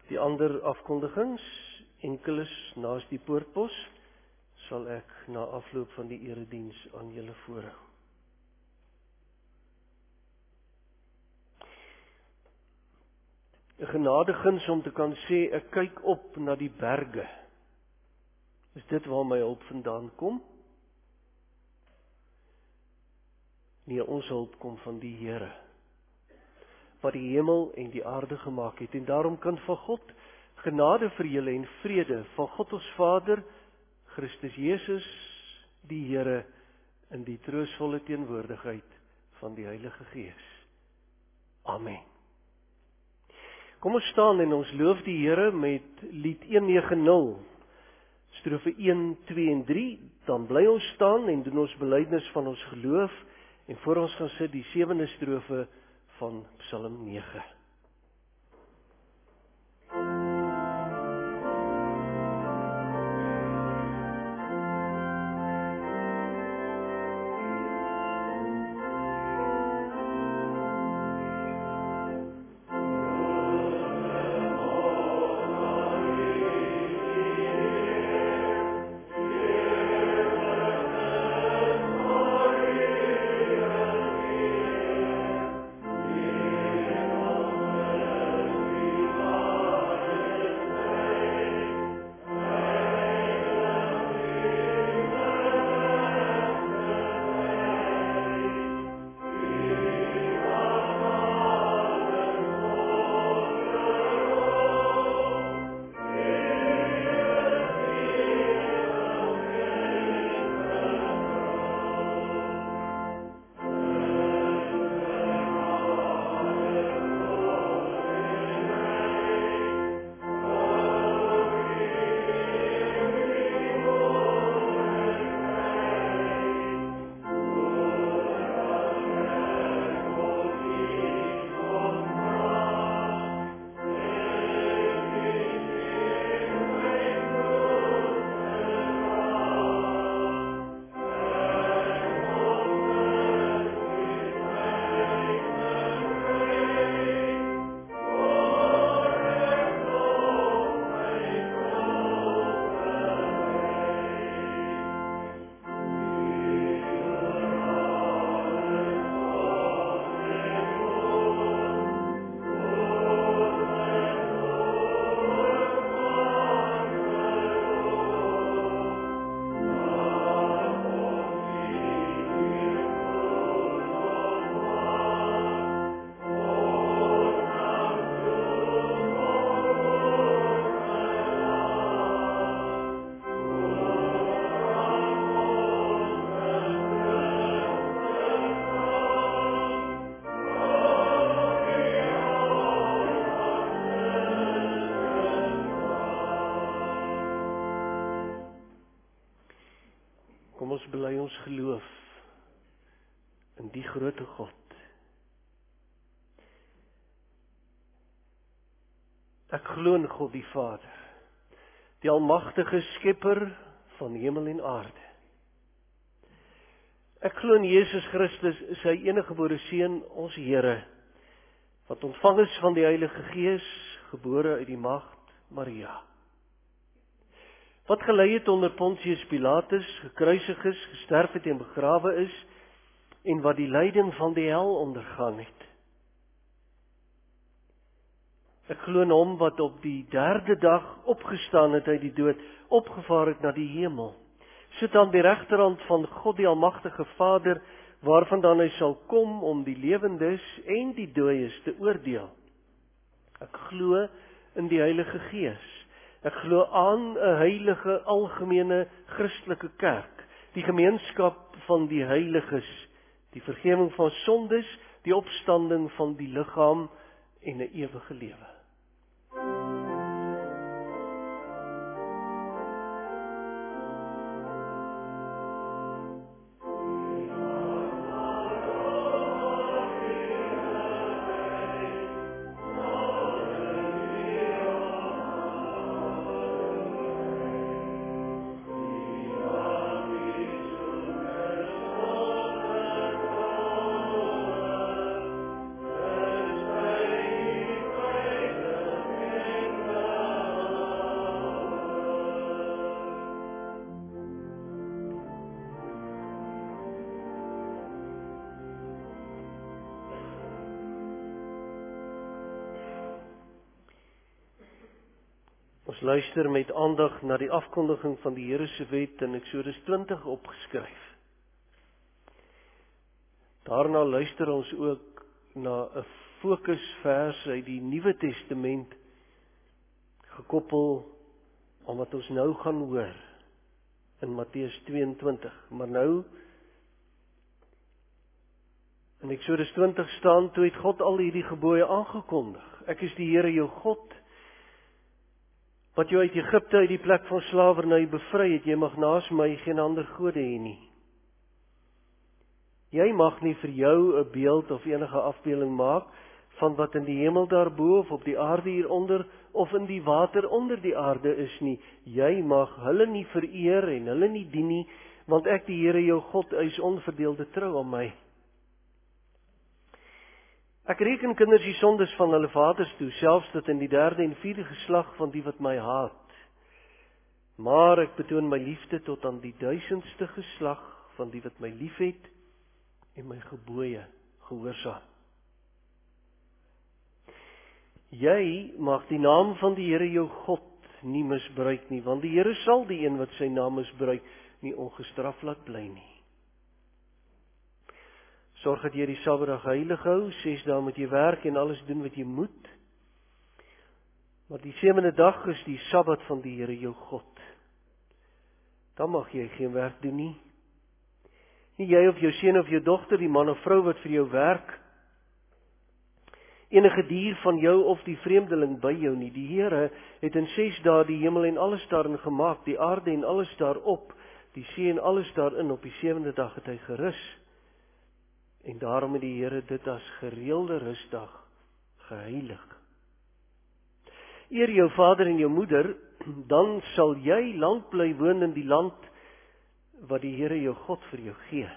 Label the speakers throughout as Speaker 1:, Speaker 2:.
Speaker 1: Die ander afkondigings, enkeles naas die poortpos, sal ek na afloop van die erediens aan julle voorhou. Een genadeguns om te kan sê, ek kyk op na die berge. Is dit waar my hulp vandaan kom? Nee, ons hulp kom van die Here, wat die hemel en die aarde gemaak het. En daarom kan van God genade vir julle en vrede, van God ons Vader, Christus Jesus, die Here, in die troostvolle teenwoordigheid van die Heilige Gees. Amen. Kom ons staan en ons loof die Here met lied 190, strofe 1, 2 en 3, dan bly ons staan en doen ons belydenis van ons geloof, en voor ons gaan sit die 7de strofe van Psalm 9. Kom ons bely ons geloof in die grote God. Ek glo in God die Vader, die almagtige skepper van hemel en aarde. Ek glo in Jesus Christus, sy eniggebore Seun, ons Here, wat ontvang is van die Heilige Gees, gebore uit die maagd Maria, wat gelei het onder Pontius Pilatus, gekruisig is, gesterf het en begrawe is, en wat die lyding van die hel ondergaan het. Ek glo in hom wat op die 3de dag opgestaan het uit die dood, opgevaar het na die hemel, sit aan die regterhand van God die almagtige Vader, waarvandaan hy sal kom om die lewendes en die dooies te oordeel. Ek glo in die Heilige Gees. Ek glo aan 'n heilige, algemene, Christelike kerk, die gemeenskap van die heiliges, die vergifnis van sondes, die opstanding van die liggaam en 'n ewige lewe. Ons luister met aandag na die afkondiging van die Here se wet in Eksodus 20 opgeskryf. Daarna luister ons ook na 'n fokusvers uit die Nuwe Testament, gekoppel aan wat ons nou gaan hoor in Matteus 22. Maar nou, in Eksodus 20 staan, toe het God al hierdie gebooie aangekondig. Ek is die Here jou God, wat jou uit Egipte, uit die plek van slawerny bevry het. Jy mag naas my geen ander gode hê nie. Jy mag nie vir jou 'n beeld of enige afbeelding maak van wat in die hemel daarbo of op die aarde hieronder of in die water onder die aarde is nie. Jy mag hulle nie vereer en hulle nie dien nie, want ek die Here jou God eis onverdeelde trou aan my. Ek reken kinders die sondes van hulle vaders toe, selfs tot in die 3de en 4de geslag van die wat my haat. Maar ek betoon my liefde tot aan die 1000ste geslag van die wat my liefhet en my gebooie gehoorsaam. Jy mag die naam van die Here jou God nie misbruik nie, want die Here sal die een wat sy naam misbruik nie ongestraf laat bly nie. Sorg dat jy die Sabbatdag heilig hou, 6 dae moet jy werk en alles doen wat jy moet. Maar die 7de dag is die Sabbat van die Here jou God. Dan mag jy geen werk doen nie. Nie jy of jou seun of jou dogter, die man of vrou wat vir jou werk, enige dier van jou of die vreemdeling by jou nie. Die Here het in 6 dae die hemel en alles daarin gemaak, die aarde en alles daarop, die see en alles daarin. Op die 7de dag het hy gerus. En daarom het die Here dit as gereelde rusdag geheilig. Eer jou vader en jou moeder, dan sal jy lank bly woon in die land wat die Here jou God vir jou gee.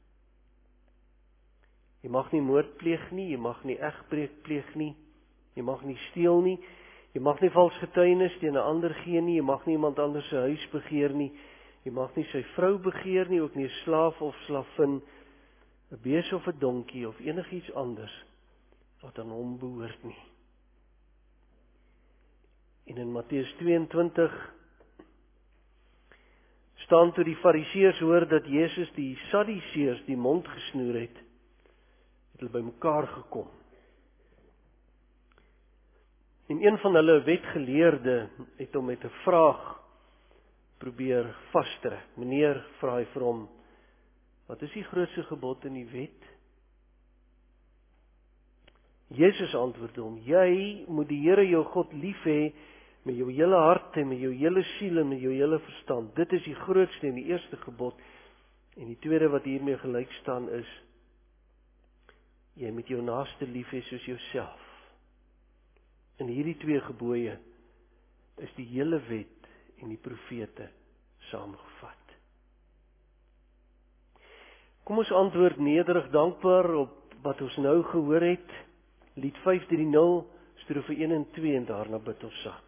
Speaker 1: Jy mag nie moord pleeg nie, jy mag nie egbreek pleeg nie, jy mag nie steel nie, jy mag nie vals getuienis teen 'n ander gee nie, jy mag nie iemand anders se huis begeer nie, jy mag nie sy vrou begeer nie, ook nie 'n slaaf of slavin, 'n bees of 'n donkie of enigiets anders wat aan hom behoort nie. En in Matteus 22 staan toe die Fariseërs hoor dat Jesus die Sadduseërs die mond gesnoer het hulle bymekaar gekom. En een van hulle, wetgeleerde, het hom met 'n vraag probeer vastrek. Meneer, vra hy vir hom, wat is die grootste gebod in die wet? Jesus antwoord hom, jy moet die Here jou God lief hê met jou hele hart en met jou hele siel en met jou hele verstand. Dit is die grootste en die eerste gebod. En die tweede wat hiermee gelyk staan is, jy moet jou naaste lief hê soos jouself. In hierdie 2 gebooie is die hele wet en die profete saamgevat. Kom ons antwoord nederig dankbaar op wat ons nou gehoor het. Lied 530, strofe 1 en 2 en daarna bid ons saam.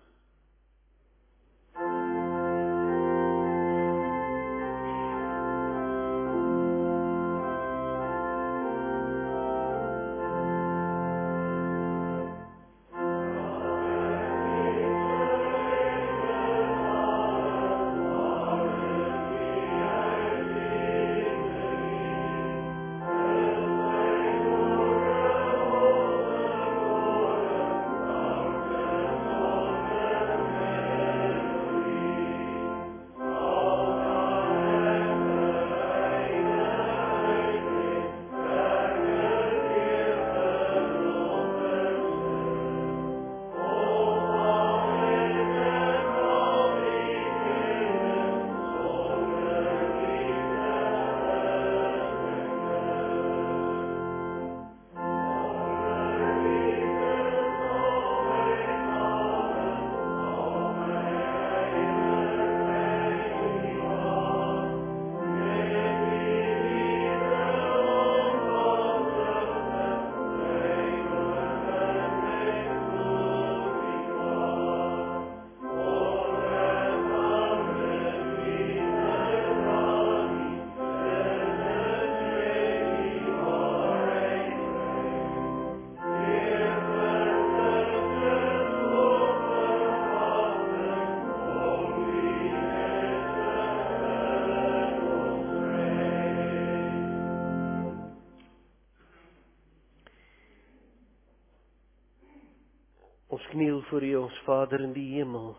Speaker 1: kniel voor U, ons Vader in die hemel.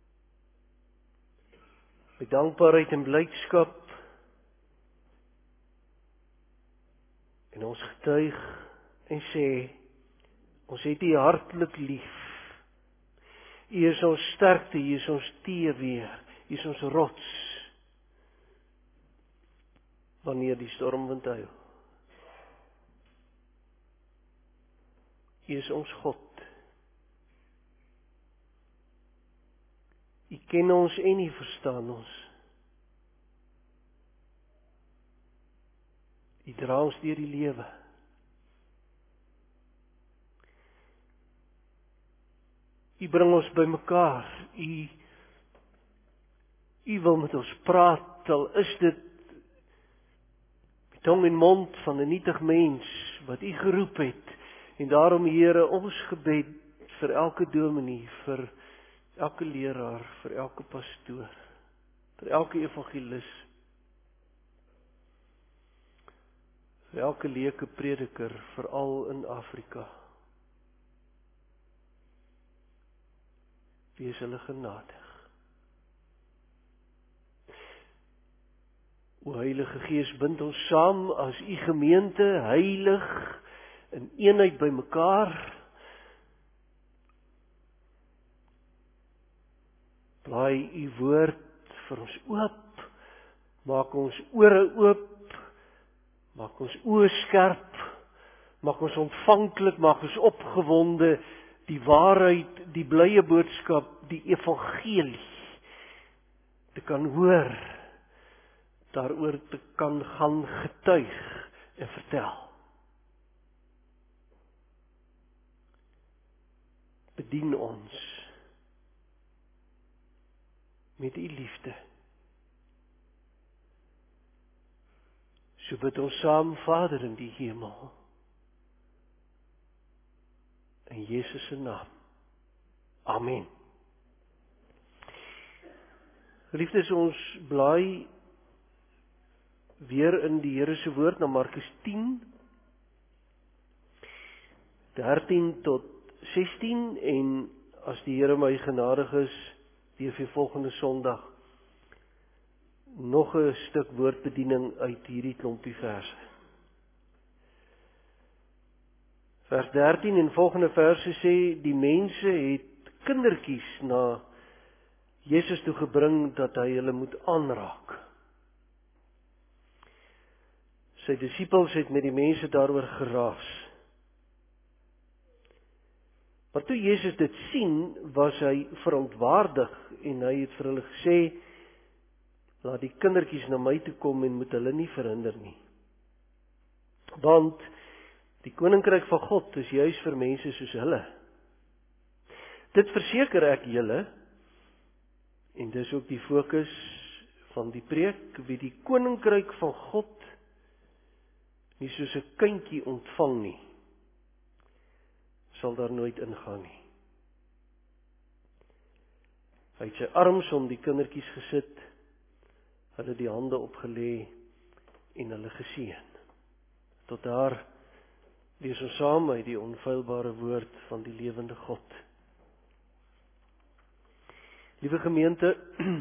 Speaker 1: Met dankbaarheid en blydskap. En ons getuig en sê, ons het U hartlik lief. U is ons sterkte, U is ons teeweer, U is ons rots. Wanneer die stormwind huil. U is ons God. U ken ons en U verstaan ons. U dra ons deur die lewe. U bring ons bymekaar. U wil met ons praat, al is dit met tong en mond van 'n nietig mens wat U geroep het. En daarom, Here, ons gebed vir elke dominee, vir elke leraar, vir elke pastoor, vir elke evangelis, vir elke leuke prediker, veral in Afrika. Wees hulle genadig. O Heilige Gees, bind ons saam as U gemeente, heilig, in eenheid by mekaar. Blaai U woord vir ons oop, maak ons ore oop, maak ons oë skerp, maak ons ontvanklik, maak ons opgewonde, die waarheid, die blye boodskap, die evangelie, te kan hoor, daaroor te kan gaan getuig en vertel. Bedien ons met U liefde. So bid ons saam, Vader in die hemel. In Jesus se naam. Amen. Geliefdes, ons blaai weer in die Here se woord na Markus 10, 13 tot 16 en as die Here my genadig is, weer vir volgende Sondag nog 'n stuk woordbediening uit hierdie klompie verse. Vers 13 en volgende verse sê, die mense het kindertjies na Jesus toe gebring dat hy hulle moet aanraak. Sy disippels het met die mense daaroor geraas. Maar toe Jesus dit sien, was hy verontwaardig en hy het vir hulle gesê, laat die kindertjies na my toe kom en moet hulle nie verhinder nie. Want die koninkryk van God is juis vir mense soos hulle. Dit verseker ek julle, en dis ook die fokus van die preek, wie die koninkryk van God nie soos 'n kindjie ontvang nie, sal daar nooit ingaan nie. Hy het sy arms om die kindertjies gesit, hulle die hande opgelê en hulle geseën. Tot daar lees ons saam uit die onfeilbare woord van die lewende God. Liewe gemeente,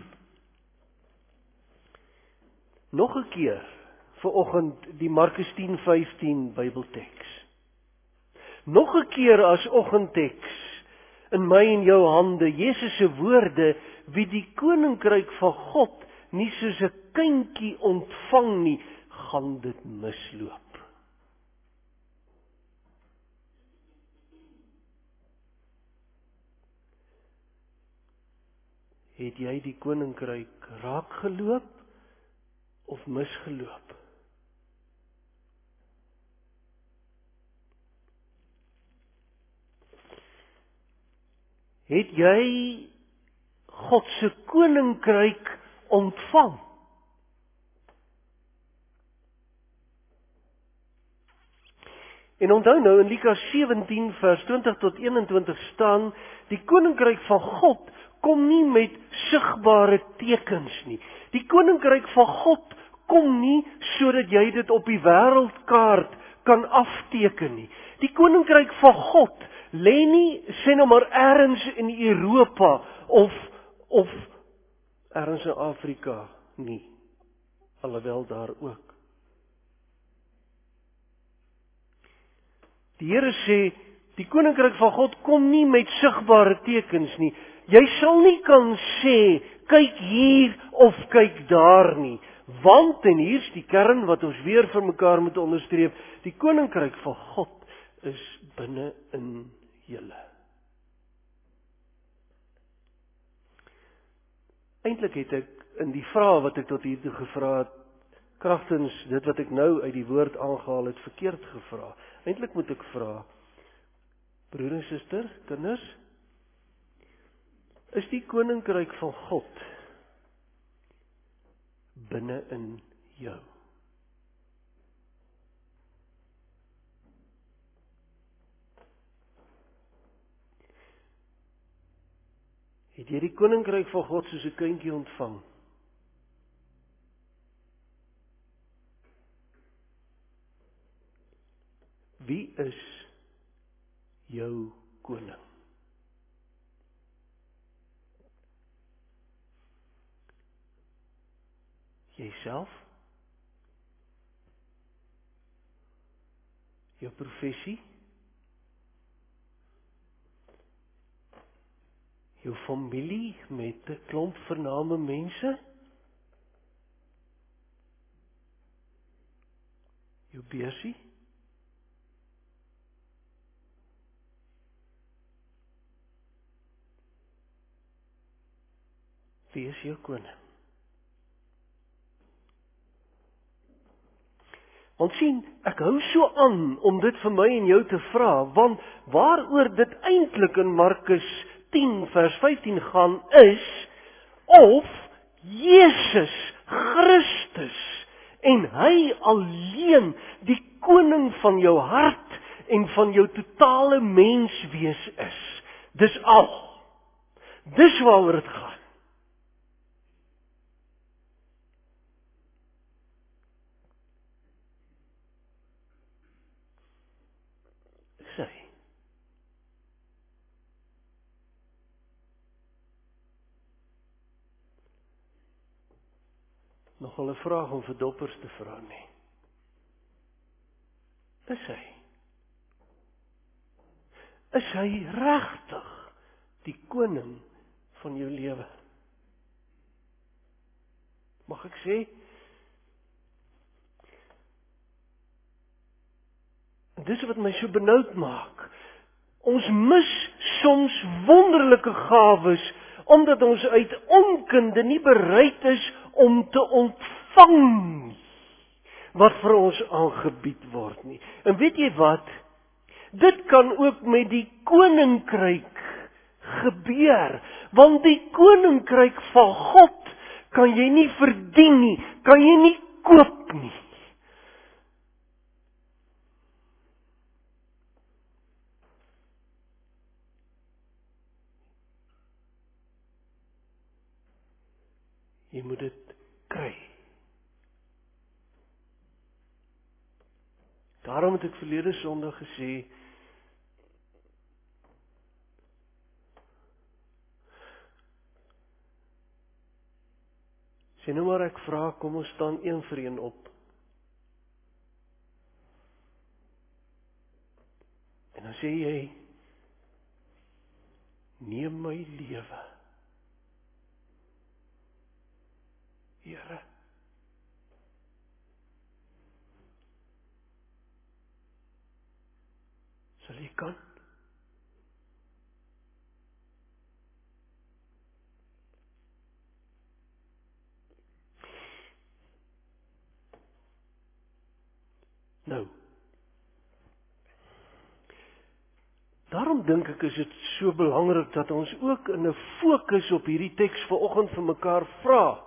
Speaker 1: nog 'n keer vanoggend die Markus 10:15 Bybelteks. Nog 'n keer as oggendteks in my en jou hande, Jesus se woorde, wie die koninkryk van God nie soos 'n kindjie ontvang nie, gaan dit misloop. Het jy die koninkryk raakgeloop of misgeloop? Het jy God se koninkryk ontvang? En onthou nou in Lukas 17 vers 20 tot 21 staan, die koninkryk van God kom nie met sigbare tekens nie. Die koninkryk van God kom nie sodat jy dit op die wêreldkaart kan afteken nie. Die koninkryk van God lê nie, sê nou maar ergens in Europa of ergens in Afrika nie, alhoewel daar ook. Die Here sê, die koninkryk van God kom nie met sigbare tekens nie. Jy sal nie kan sê, kyk hier of kyk daar nie. Want, en hier's die kern wat ons weer vir mekaar moet onderstreep, die koninkryk van God is binne in julle. Eintlik het ek in die vrae wat ek tot hier toe gevra het, kragtens dit wat ek nou uit die woord aangehaal het, verkeerd gevra. Eintlik moet ek vra, broer en suster, kinders, is die koninkryk van God binne in jou? Het jy die koninkryk van God soos 'n kindjie ontvang? Wie is jou koning? Jyself? Jou professie? Jou familie met 'n klomp vername mense? Jou beursie? Wie is jou koning? Want sien, ek hou so aan om dit vir my en jou te vra, want waaroor dit eintlik in Markus 10 vers 15 gaan is, of Jesus Christus en hy alleen die koning van jou hart en van jou totale menswees is. Dis al. Dis waaroor dit gaan. Sy. Nogal 'n vraag om vir doppers te vra nie. Is hy? Is hy regtig die koning van jou lewe? Mag ek sê? Dis wat my so benoud maak. Ons mis soms wonderlike gawes, omdat ons uit onkunde nie bereid is om te ontvang wat vir ons aangebied word nie. En weet jy wat? Dit kan ook met die koninkryk gebeur, want die koninkryk van God kan jy nie verdien nie, kan jy nie koop nie. Jy moet dit kry. Daarom het ek verlede Sondag gesê, sê nou maar ek vra, kom ons staan een vir een op. En dan sê jy, neem my lewe. Here. Sal jy kan? Nou, daarom dink ek is dit so belangrik dat ons ook in 'n fokus op hierdie teks vanoggend vir mekaar vra.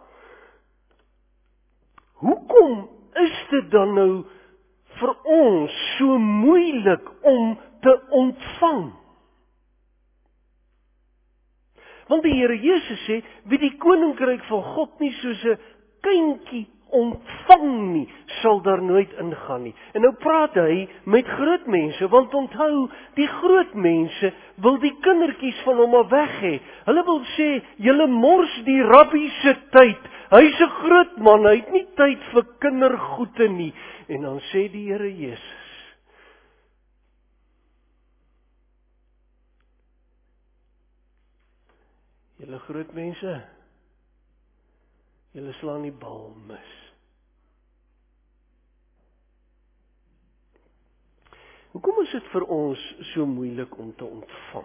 Speaker 1: Hoekom is dit dan nou vir ons so moeilik om te ontvang? Want die Here Jesus sê, wie die koninkryk van God nie soos 'n kindjie ontvang nie, sal daar nooit ingaan nie. En nou praat hy met groot mense, want onthou, die groot mense wil die kindertjies van hom af weg hê. Hulle wil sê, julle mors die rabbi se tyd. Hy's 'n groot man, hy het nie tyd vir kindergoede nie. En dan sê die Here Jesus, julle groot mense, julle slaan die bal mis. Hoekom is dit vir ons so moeilik om te ontvang?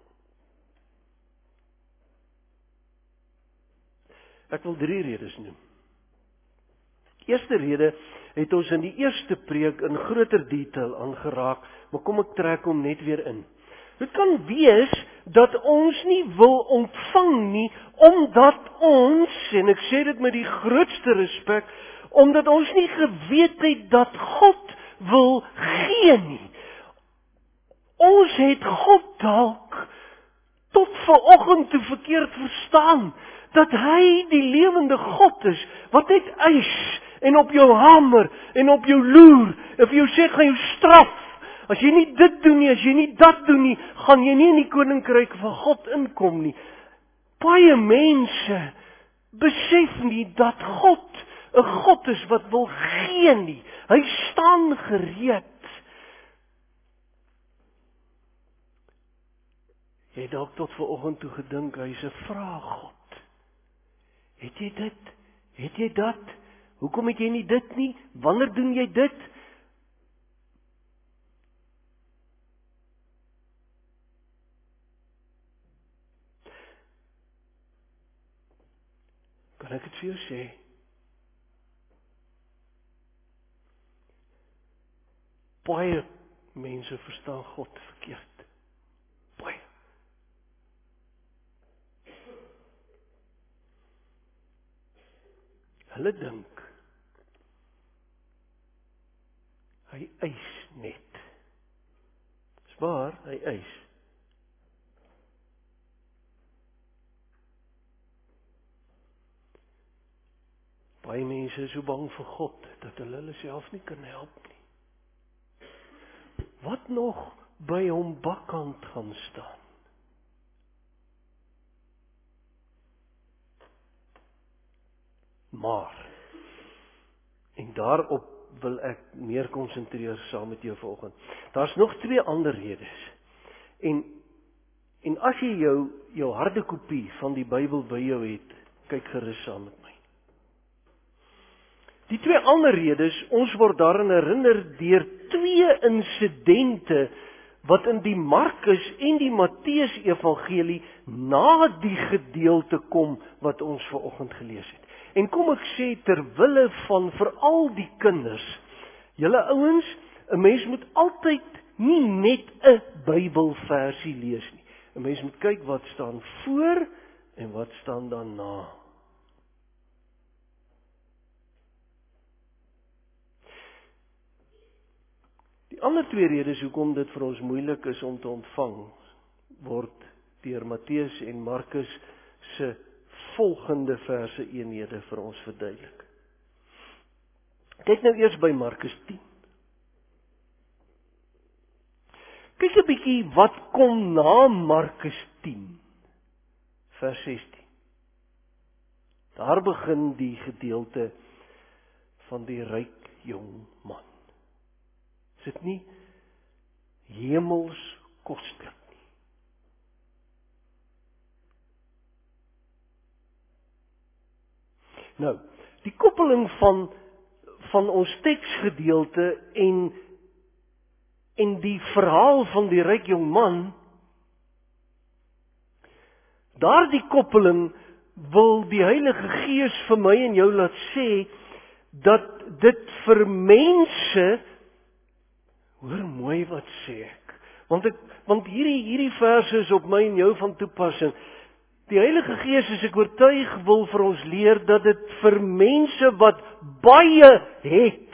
Speaker 1: Ek wil 3 redes noem. Eerste rede het ons in die eerste preek in groter detail aangeraak, maar kom ek trek hom net weer in. Dit kan wees dat ons nie wil ontvang nie, omdat ons, en ek sê dit met die grootste respek, omdat ons nie geweet het dat God wil gee nie. Ons het God dalk tot vanoggend toe verkeerd verstaan, dat hy die lewende God is, wat net eis, en op jou hamer, en op jou loer, en vir jou sê, gaan jou straf, as jy nie dit doen nie, as jy nie dat doen nie, gaan jy nie in die koninkryk van God inkom nie. Baie mense besef nie dat God 'n God is wat wil gee nie. Hy staan gereed. Jy het dalk tot vanoggend toe gedink, hy's 'n vraag-God. Het jy dit? Het jy dat? Hoekom het jy nie dit nie? Wanneer doen jy dit? Kan ek dit vir jou sê? Baie mense verstaan God verkeerd. Baie. Hulle dink, hy eis net. Dis waar, hy eis. Baie mense is so bang vir God, dat hulle self nie kan help nie. Wat nog by hom bakkant gaan staan? Maar, en daarop wil ek meer konsentreer saam met jou vanoggend. Daar's nog 2 ander redes. En as jy jou harde kopie van die Bybel by jou het, kyk gerus saam met my. Die 2 ander redes, ons word daarin herinner deur 2 insidente wat in die Markus en die Matteus evangelie na die gedeelte kom wat ons vanoggend gelees het. En kom ek sê terwille van veral die kinders, julle ouens, 'n mens moet altyd nie net 'n Bybelversie lees nie. 'n Mens moet kyk wat staan voor en wat staan daarna. Die ander 2 redes hoekom dit vir ons moeilik is om te ontvang, word deur Matteus en Markus se volgende verse eenhede vir ons verduidelik. Kyk nou eers by Markus 10. Kyk 'n bietjie wat kom na Markus 10, vers 16. Daar begin die gedeelte van die ryk jong man. Is dit nie hemels koslik nie? Nou, die koppeling van ons teksgedeelte en die verhaal van die ryk jong man, daardie koppeling wil die Heilige Gees vir my en jou laat sê, dat dit vir mense, hoor mooi wat sê ek, want hierdie verse is op my en jou van toepassing. Die Heilige Gees, as ek oortuig, wil vir ons leer dat dit vir mense wat baie het,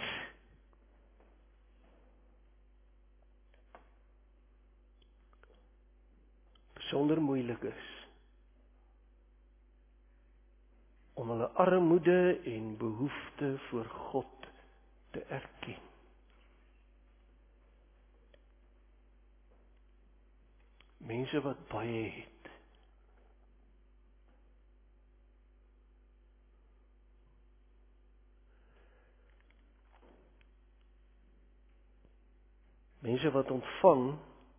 Speaker 1: besonder moeilik is om hulle armoede en behoefte voor God te erken. Mense wat baie het. Mense wat ontvang,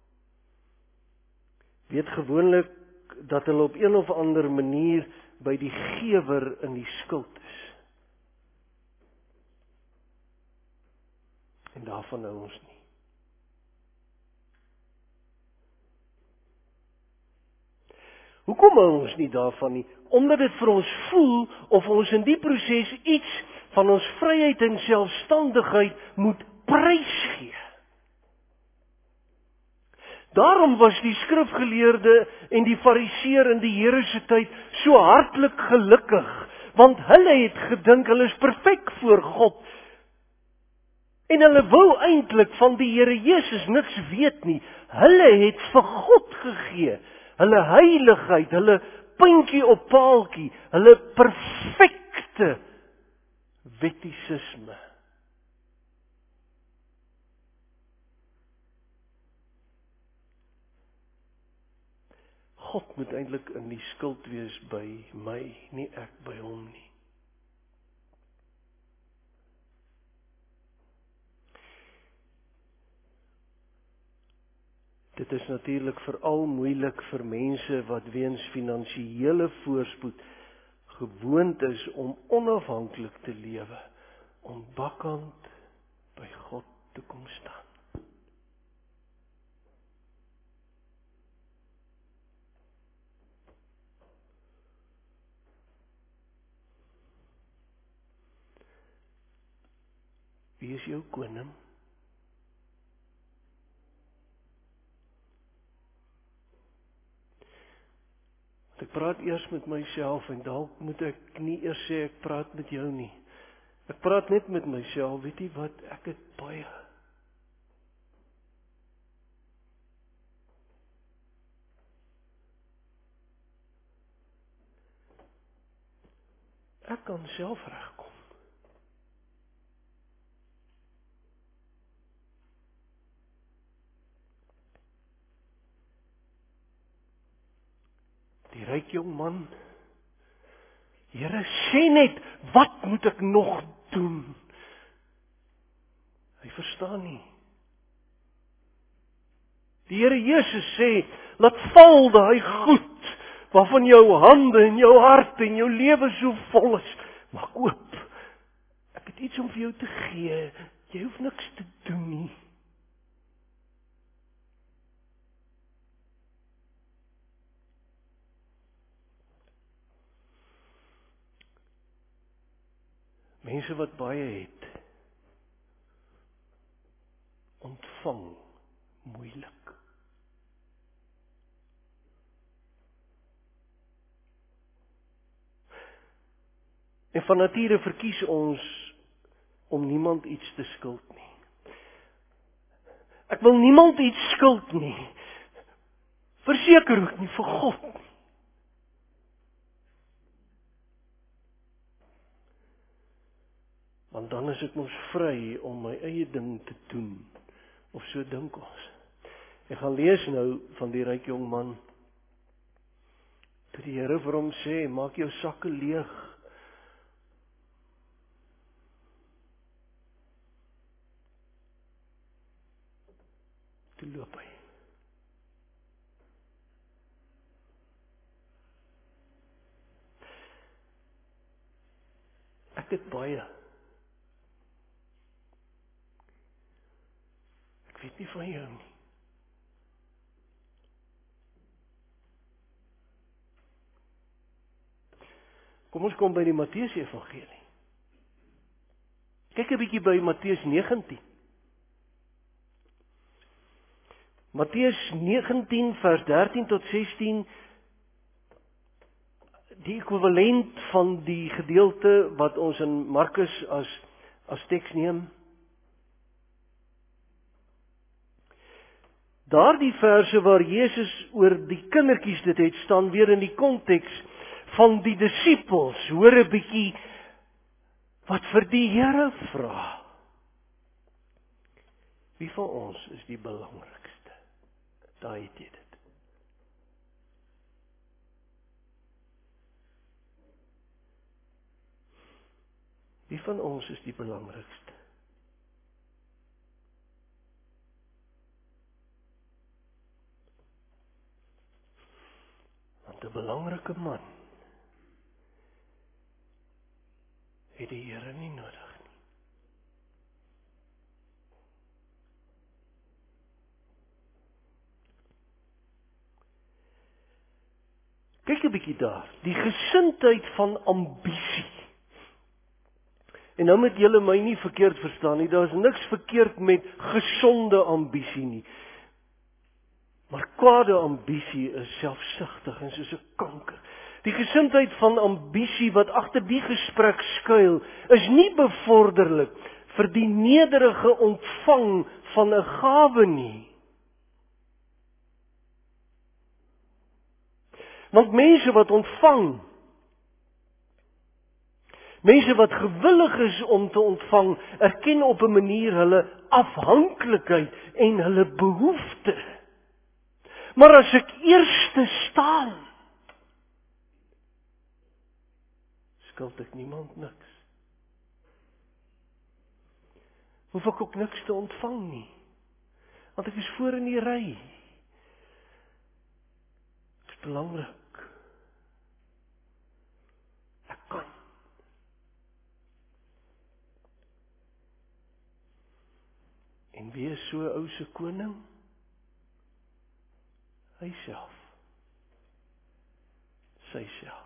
Speaker 1: weet gewoonlik dat hulle op een of ander manier by die gewer in die skuld is. En daarvan hou ons nie. Hoekom hou ons nie daarvan nie? Omdat dit vir ons voel of ons in die proses iets van ons vryheid en selfstandigheid moet prysgee. Daarom was die skrifgeleerde en die fariseer in die Here se tyd so hartlik gelukkig, want hulle het gedink hulle is perfek voor God. En hulle wou eintlik van die Here Jesus niks weet nie. Hulle het vir God gegee, hulle heiligheid, hulle puntjie op paaltjie, hulle perfekte wettisisme. God moet eintlik in die skuld wees by my, nie ek by hom nie. Dit is natuurlik veral moeilik vir mense wat weens finansiële voorspoed gewoond is om onafhanklik te lewe, om bakkant by God te kom staan. Wie is jou koning? Ek praat eers met myself en dalk moet ek nie eers sê ek praat met jou nie. Ek praat net met myself, weet jy wat, ek het baie. Ek kan self regkom. Die ryk jong man, Here, sê net, wat moet ek nog doen? Hy verstaan nie. Die Here Jesus sê, laat val daai goed, waarvan jou hande en jou hart en jou lewe so vol is. Maak oop. Ek het iets om vir jou te gee. Jy hoef niks te doen nie. Mense wat baie het, ontvang moeilik. En van nature verkies ons om niemand iets te skuld nie. Ek wil niemand iets skuld nie. Verseker ook nie vir God nie. Want dan is ek mos vry om my eie ding te doen. Of so dink ons. Ek gaan lees nou van die ryk jong man. Toe die Here vir hom sê, maak jou sakke leeg. Toe loop hy. Ek het baie. Ek weet nie van jou nie. Kom ons kom by die Matteus Evangelie. Kyk 'n bietjie by Matteus 19. Matteus 19 vers 13 tot 16, die ekwivalent van die gedeelte wat ons in Markus as teks neem. Daardie verse waar Jesus oor die kindertjies dit het, staan weer in die konteks van die disippels, hoor 'n bietjie wat vir die Here vra. Wie van ons is die belangrikste? Daar het jy dit. Wie van ons is die belangrikste? Want 'n belangrike man het die Here nie nodig nie. Kyk 'n bietjie daar, die gesindheid van ambisie. En nou moet julle my nie verkeerd verstaan nie, daar is niks verkeerd met gesonde ambisie nie. Maar kwade ambisie is selfsugtig en soos 'n kanker. Die gesindheid van ambisie wat agter die gesprek skuil, is nie bevorderlik vir die nederige ontvang van 'n gawe nie. Want mense wat ontvang, mense wat gewillig is om te ontvang, erken op 'n manier hulle afhanklikheid en hulle behoefte. Maar as ek eerste staan, skuld ek niemand niks. Hoef ek ook niks te ontvang nie, want ek is voor in die ry. Dit is belangrik. Ek kan. En wie is so 'n ou se koning? Hy self. Sy self.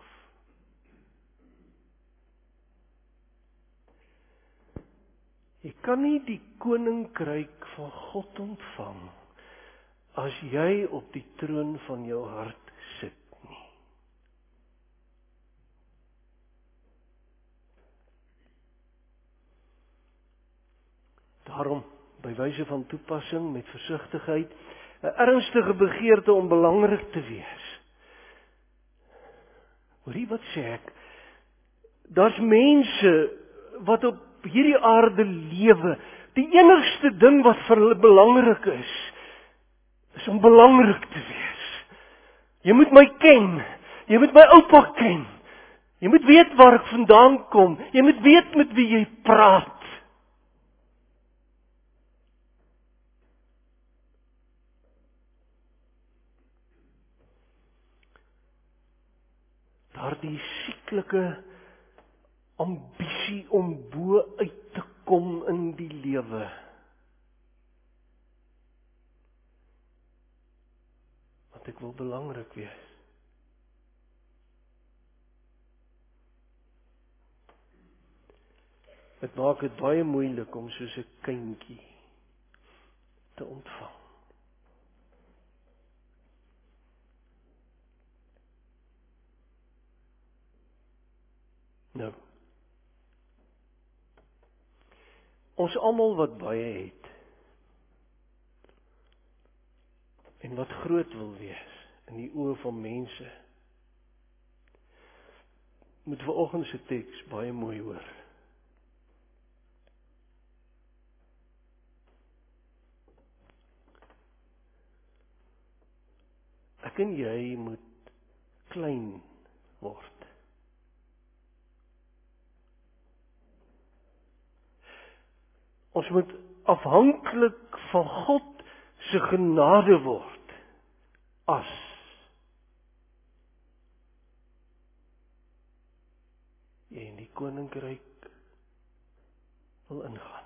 Speaker 1: Jy kan nie die koninkryk van God ontvang as jy op die troon van jou hart sit nie. Daarom, by wyse van toepassing met versigtigheid, 'n ernstige begeerte om belangrik te wees. Hoorie wat sê ek? Daar's mense wat op hierdie aarde lewe. Die enigste ding wat vir hulle belangrik is om belangrik te wees. Jy moet my ken. Jy moet my oupa ken. Jy moet weet waar ek vandaan kom. Jy moet weet met wie jy praat. Daardie sieklike ambisie om bo uit te kom in die lewe. Want ek wil belangrik wees. Dit maak dit baie moeilik om soos 'n kindjie te ontvang. Nou, ons almal wat baie het en wat groot wil wees in die oë van mense, moet vanoggend se teks baie mooi hoor. Ek en jy moet klein word. Ons moet afhanklik van God se genade word as jy in die koninkryk wil ingaan.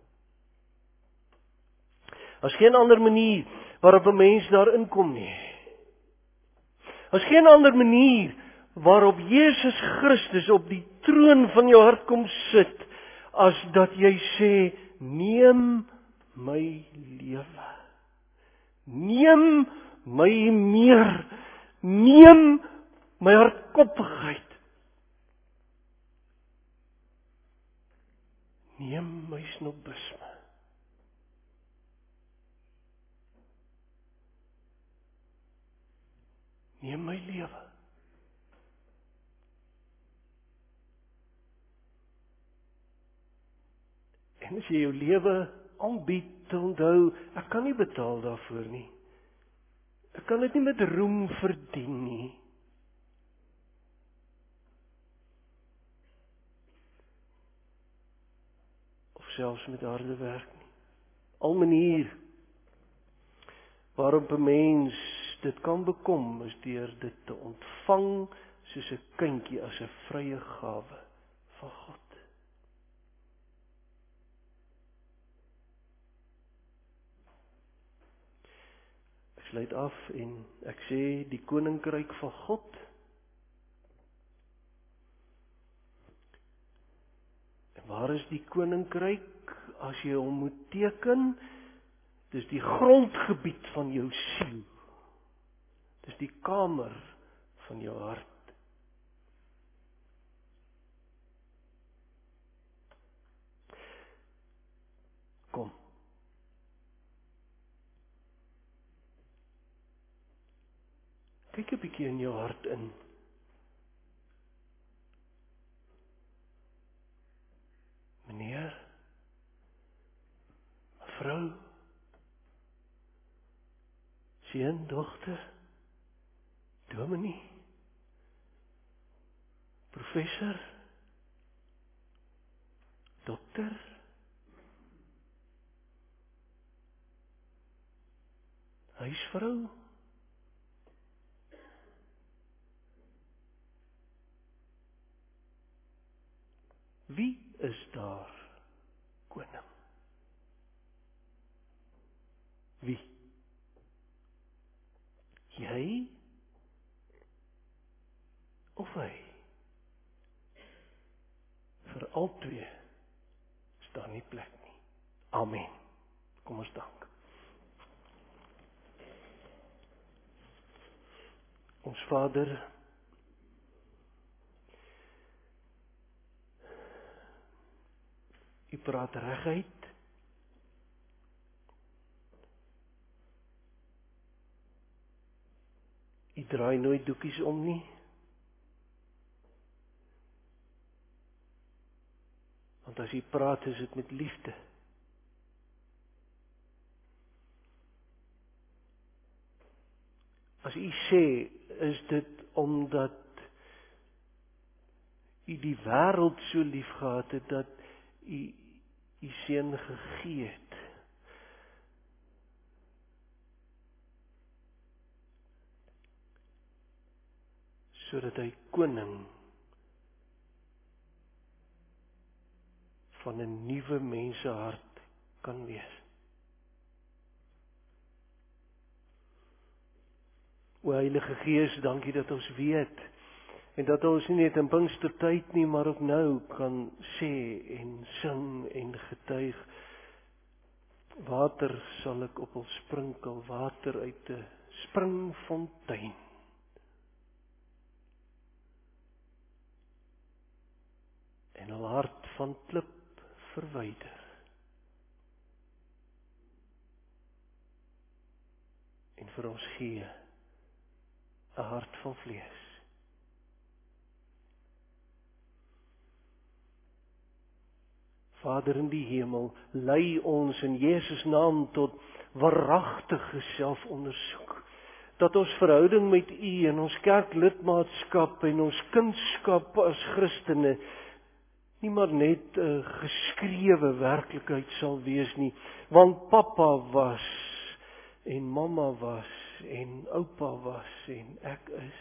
Speaker 1: Daar's geen ander manier waarop 'n mens daarin kom nie. Daar's geen ander manier waarop Jesus Christus op die troon van jou hart kom sit as dat jy sê, neem my lewe. Neem my meer. Neem my hardkoppigheid. Neem my snobisme. Neem my lewe. En as jy jou lewe aanbied, te onthou, ek kan nie betaal daarvoor nie. Ek kan dit nie met roem verdien nie. Of selfs met harde werk nie. Al manier waarop 'n mens dit kan bekom, is deur dit te ontvang soos 'n kindjie as 'n vrye gawe van God. Ek sluit af en ek sê die koninkryk van God en waar is die koninkryk as jy hom moet teken? Dis die grondgebied van jou siel. Dis die kamer van jou hart. Kom. Kyk 'n bietjie in jou hart in. Meneer, mevrou, seun, dogter, dominee, professor, dokter, huisvrou, wie is daar koning? Wie? Jy of hy? Vir albei is daar nie plek nie. Amen. Kom ons dank. Ons Vader, U praat reguit. U draai nooit doekies om nie. Want as U praat, is dit met liefde. As U sê, is dit omdat U die wêreld so lief gehad het, dat U U seun gegee het. Sodat hy koning van 'n nuwe mensehart kan wees. O Heilige Gees, dankie dat ons weet en dat ons nie net in Pinkstertyd nie, maar ook nou kan sê en sing en getuig. Water sal ek op hul sprinkel, water uit 'n springfontein. En hul hart van klip verwyder. En vir ons gee 'n hart van vlees. Vader in die hemel, lei ons in Jesus naam tot waaragtige selfondersoek. Dat ons verhouding met U en ons kerklidmaatskap en ons kindskap as Christene nie maar net 'n geskrewe werklikheid sal wees nie, want pappa was en mamma was en oupa was en ek is.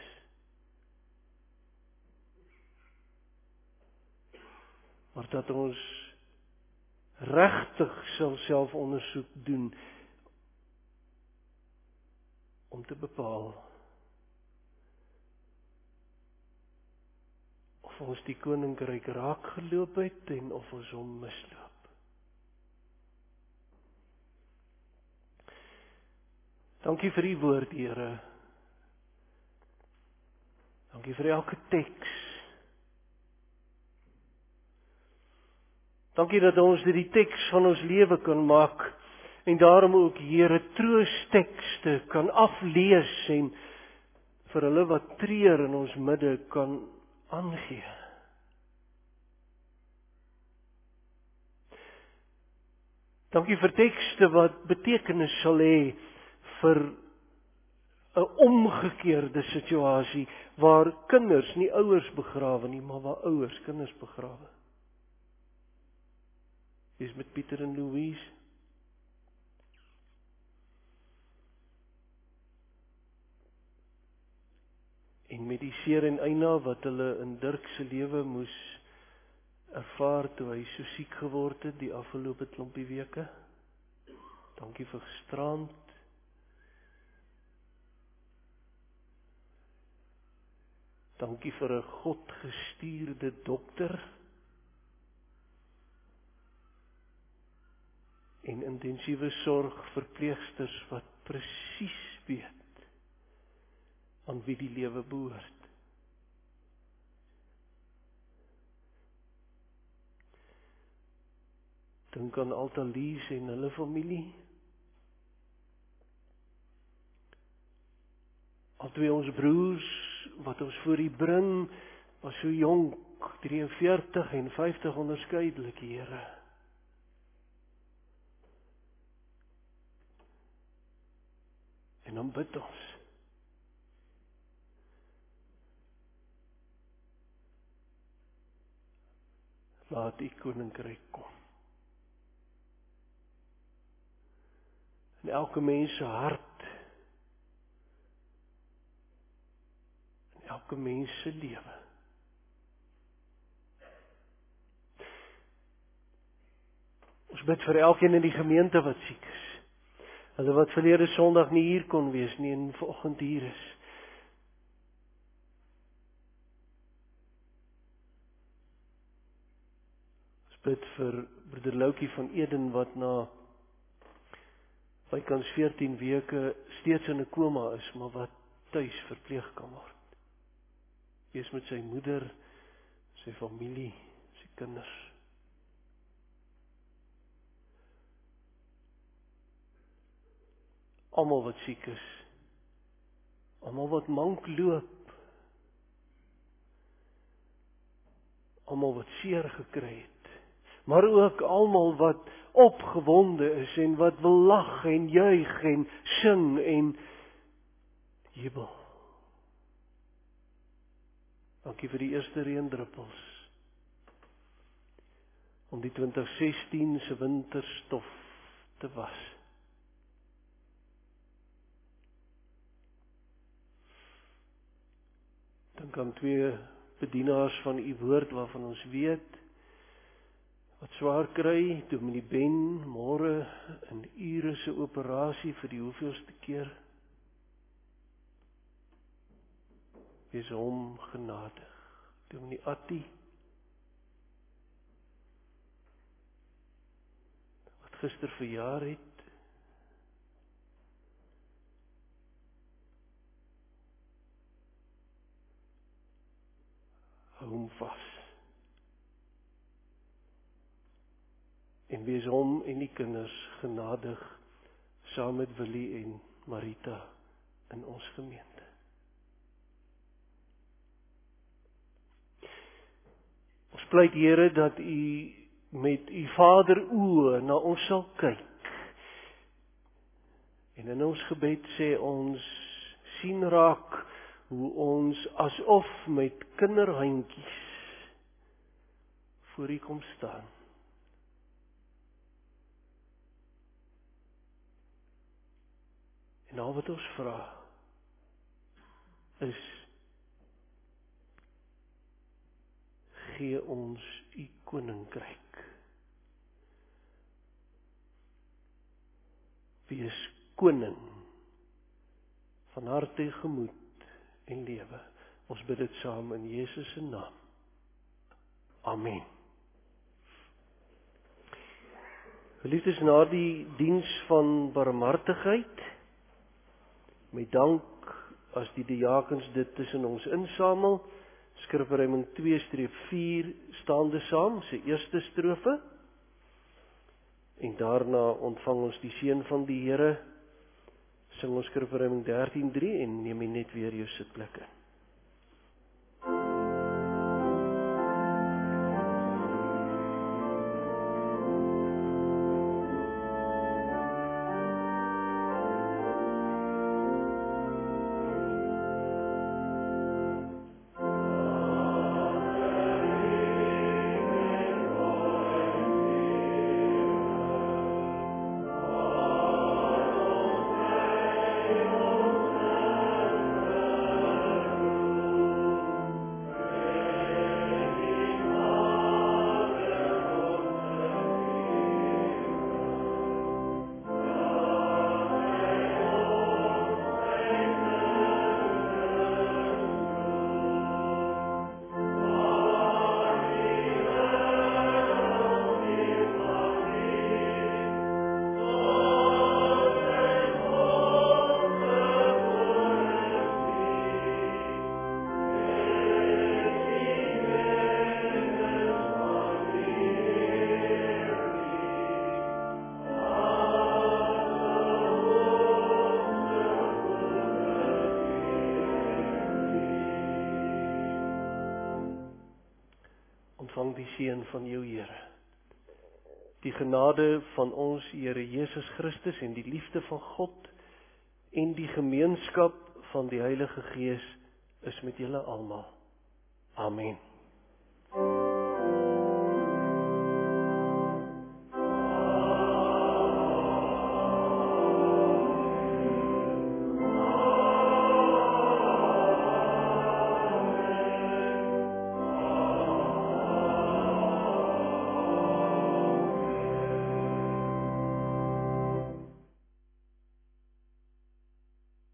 Speaker 1: Maar dat ons regtig sal selfondersoek doen om te bepaal of ons die koninkryk raak geloop het en of ons hom misloop. Dankie vir U woord, Here. Dankie vir elke teks. Dankie dat ons dit die teks van ons lewe kan maak en daarom ook, Here, troostekste kan aflees en vir hulle wat treur in ons midde kan aangee. Dankie vir tekste wat betekenis sal hê vir 'n omgekeerde situasie waar kinders nie ouers begrawe nie, maar waar ouers kinders begrawe. Dis met Pieter en Louise. En met die seer en eina wat hulle in Dirk se lewe moes ervaar toe hy so siek geword het die afgelope klompie weke. Dankie vir gisterand. Dankie vir 'n God-gestuurde dokter en intensiewe sorg verpleegsters wat presies weet aan wie die lewe behoort. Dink aan Altalies en hulle familie. Al twee ons broers wat ons voor U bring, was so jonk, 43 en 50 onderskeidelik, Here. En dan bid ons. Laat U koninkryk kom. In elke mens se hart, in elke mens se lewe. Ons bid vir elkeen in die gemeente wat siek is. Hulle wat verlede Sondag nie hier kon wees nie en vanoggend hier is. Ons bid vir broeder Loukie van Eden wat na bykans 14 weke steeds in 'n koma is, maar wat tuis verpleeg kan word. Wees met sy moeder, sy familie, sy kinders. Almal wat siek is, almal wat mank loop, almal wat seer gekry het, maar ook almal wat opgewonde is en wat wil lag en juig en sing en jubel. Dankie vir die eerste reendruppels om die 2016 se winterstof te was. Dink aan twee bedienaars van U woord waarvan ons weet wat swaar kry, Dominee Ben môre in ure se operasie vir die hoeveelste keer. Wees hom genadig. Dominee Attie wat gister verjaar het. Hou hom vas. En wees hom en die kinders genadig saam met Willie en Marita in ons gemeente. Ons pleit Here dat U met U Vader oë na ons sal kyk. En in ons gebed sê ons sien raak hoe ons asof met kinderhandjies voor U kom staan. En al wat ons vra is gee ons U koninkryk. Wees koning van hart en gemoed en lewe. Ons bid dit saam in Jesus se naam. Amen. Geliefdes, na die diens van barmhartigheid, met dank as die diakens dit tussen ons insamel, Skrifruiming 2-4 staande saam, sy eerste strofe, en daarna ontvang ons die seën van die Here, sing ons Skrifruiming 13-3 en neem jy net weer jou sitplek in. ontvang die seën van jou Here. Die genade van ons Here Jesus Christus en die liefde van God en die gemeenskap van die Heilige Gees is met julle almal. Amen.